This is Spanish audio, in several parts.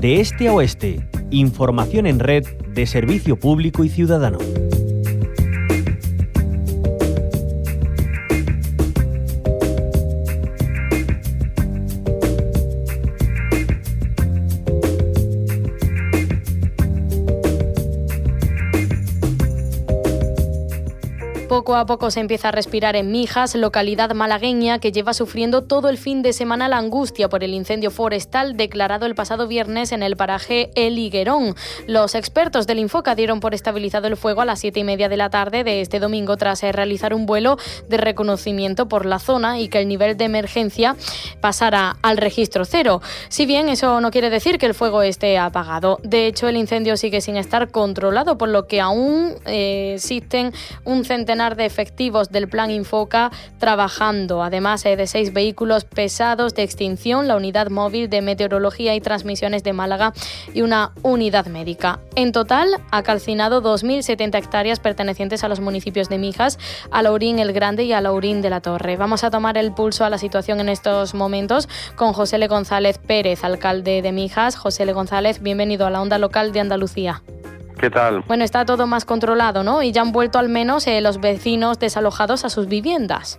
de este a oeste. Información en red de servicio público y ciudadano. Poco a poco se empieza a respirar en Mijas, localidad malagueña que lleva sufriendo todo el fin de semana la angustia por el incendio forestal declarado el pasado viernes en el paraje El Higuerón. Los expertos del Infoca dieron por estabilizado el fuego a las 7:30 de la tarde de este domingo tras realizar un vuelo de reconocimiento por la zona y que el nivel de emergencia pasara al registro cero. Si bien eso no quiere decir que el fuego esté apagado. De hecho, el incendio sigue sin estar controlado, por lo que aún existen un centenar de efectivos del Plan Infoca trabajando, además de 6 vehículos pesados de extinción, la unidad móvil de meteorología y transmisiones de Málaga y una unidad médica. En total, ha calcinado 2.070 hectáreas pertenecientes a los municipios de Mijas, Alhaurín el Grande y Alhaurín de la Torre. Vamos a tomar el pulso a la situación en estos momentos con José L. González Pérez, alcalde de Mijas. José L. González, bienvenido a la Onda Local de Andalucía. ¿Qué tal? Bueno, está todo más controlado, ¿no? Y ya han vuelto al menos los vecinos desalojados a sus viviendas.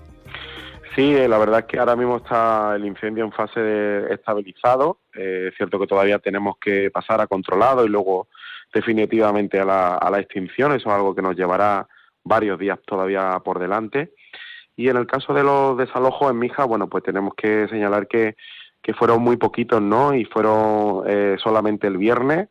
Sí, la verdad es que ahora mismo está el incendio en fase de estabilizado. Es cierto que todavía tenemos que pasar a controlado y luego definitivamente a la extinción. Eso es algo que nos llevará varios días todavía por delante. Y en el caso de los desalojos en Mijas, bueno, pues tenemos que señalar que fueron muy poquitos, ¿no? Y fueron solamente el viernes,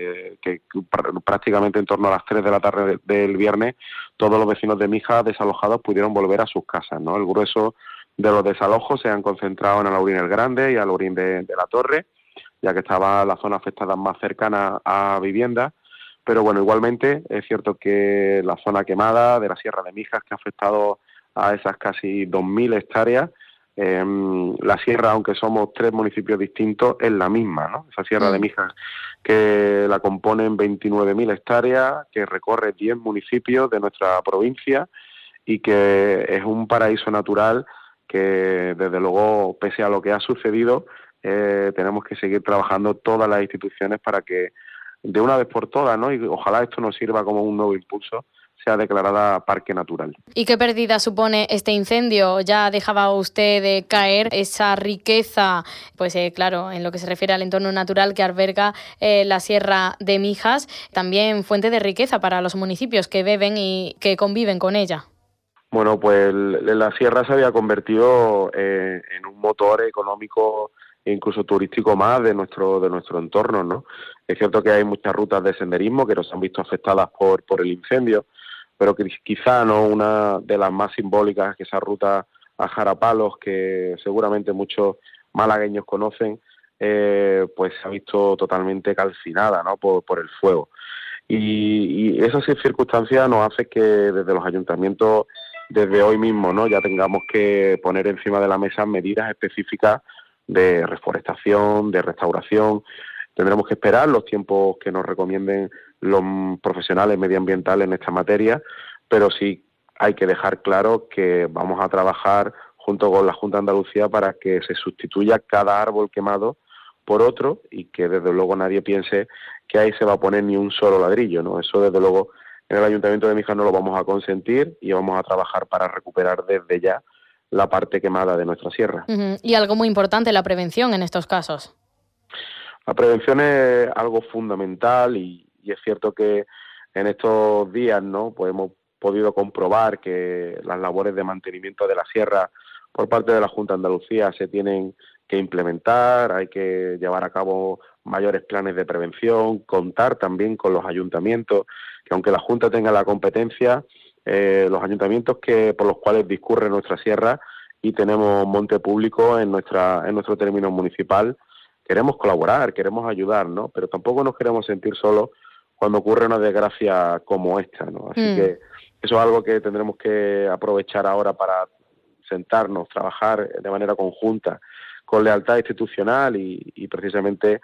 que prácticamente en torno a las 3 de la tarde del viernes, todos los vecinos de Mijas desalojados pudieron volver a sus casas, ¿no? El grueso de los desalojos se han concentrado en Alhaurín el Grande y Alhaurín de la Torre, ya que estaba la zona afectada más cercana a viviendas. Pero bueno, igualmente es cierto que la zona quemada de la Sierra de Mijas, que ha afectado a esas casi 2.000 hectáreas, la sierra, aunque somos 3 municipios distintos, es la misma, ¿no? Esa Sierra de Mijas que la componen 29.000 hectáreas, que recorre 10 municipios de nuestra provincia y que es un paraíso natural que, desde luego, pese a lo que ha sucedido, tenemos que seguir trabajando todas las instituciones para que, de una vez por todas, ¿no? Y ojalá esto nos sirva como un nuevo impulso, sea declarada parque natural. ¿Y qué pérdida supone este incendio? Ya dejaba usted de caer esa riqueza, pues claro, en lo que se refiere al entorno natural que alberga la Sierra de Mijas, también fuente de riqueza para los municipios que beben y que conviven con ella. Bueno, pues la sierra se había convertido en un motor económico e incluso turístico más de nuestro entorno, ¿no? Es cierto que hay muchas rutas de senderismo que nos han visto afectadas por el incendio, pero que quizá no una de las más simbólicas, que esa ruta a Jarapalos, que seguramente muchos malagueños conocen, pues se ha visto totalmente calcinada, ¿no? por el fuego. Y esa circunstancia nos hace que desde los ayuntamientos, desde hoy mismo, ¿no? Ya tengamos que poner encima de la mesa medidas específicas de reforestación, de restauración. Tendremos que esperar los tiempos que nos recomienden los profesionales medioambientales en esta materia, pero sí hay que dejar claro que vamos a trabajar junto con la Junta de Andalucía para que se sustituya cada árbol quemado por otro y que desde luego nadie piense que ahí se va a poner ni un solo ladrillo, ¿no? Eso desde luego en el Ayuntamiento de Mijas no lo vamos a consentir y vamos a trabajar para recuperar desde ya la parte quemada de nuestra sierra. Y algo muy importante, la prevención en estos casos. La prevención es algo fundamental y es cierto que en estos días, ¿no? Pues hemos podido comprobar que las labores de mantenimiento de la sierra por parte de la Junta de Andalucía se tienen que implementar, hay que llevar a cabo mayores planes de prevención, contar también con los ayuntamientos, que aunque la Junta tenga la competencia, los ayuntamientos por los cuales discurre nuestra sierra y tenemos monte público en nuestro término municipal, queremos colaborar, queremos ayudar, ¿no? Pero tampoco nos queremos sentir solos cuando ocurre una desgracia como esta, ¿no? Así que eso es algo que tendremos que aprovechar ahora para sentarnos, trabajar de manera conjunta, con lealtad institucional y precisamente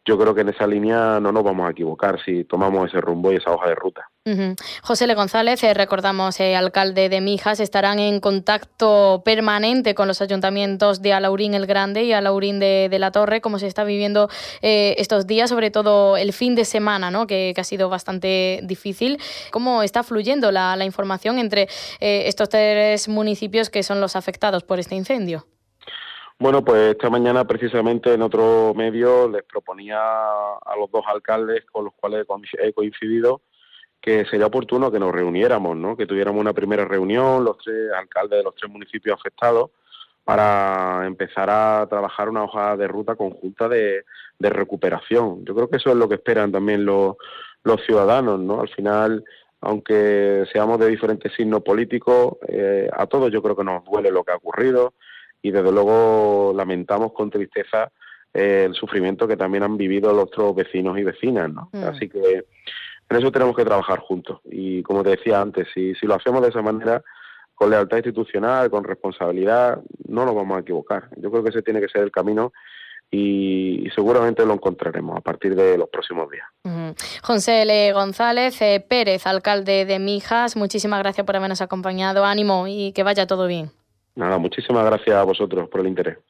yo creo que en esa línea no nos vamos a equivocar si tomamos ese rumbo y esa hoja de ruta. José L. González, recordamos, alcalde de Mijas, estarán en contacto permanente con los ayuntamientos de Alaurín el Grande y Alaurín de la Torre, como se está viviendo estos días, sobre todo el fin de semana, ¿no? que ha sido bastante difícil. ¿Cómo está fluyendo la información entre estos tres municipios que son los afectados por este incendio? Bueno, pues esta mañana precisamente en otro medio les proponía a los dos alcaldes con los cuales he coincidido que sería oportuno que nos reuniéramos, ¿no? Que tuviéramos una primera reunión, los tres alcaldes de los tres municipios afectados, para empezar a trabajar una hoja de ruta conjunta de recuperación. Yo creo que eso es lo que esperan también los ciudadanos, ¿no? Al final, aunque seamos de diferentes signos políticos, a todos yo creo que nos duele lo que ha ocurrido y desde luego lamentamos con tristeza el sufrimiento que también han vivido los otros vecinos y vecinas, ¿no? Así que en eso tenemos que trabajar juntos y, como te decía antes, si lo hacemos de esa manera, con lealtad institucional, con responsabilidad, no nos vamos a equivocar. Yo creo que ese tiene que ser el camino y seguramente lo encontraremos a partir de los próximos días. José L. González Pérez, alcalde de Mijas, muchísimas gracias por habernos acompañado. Ánimo y que vaya todo bien. Nada, muchísimas gracias a vosotros por el interés.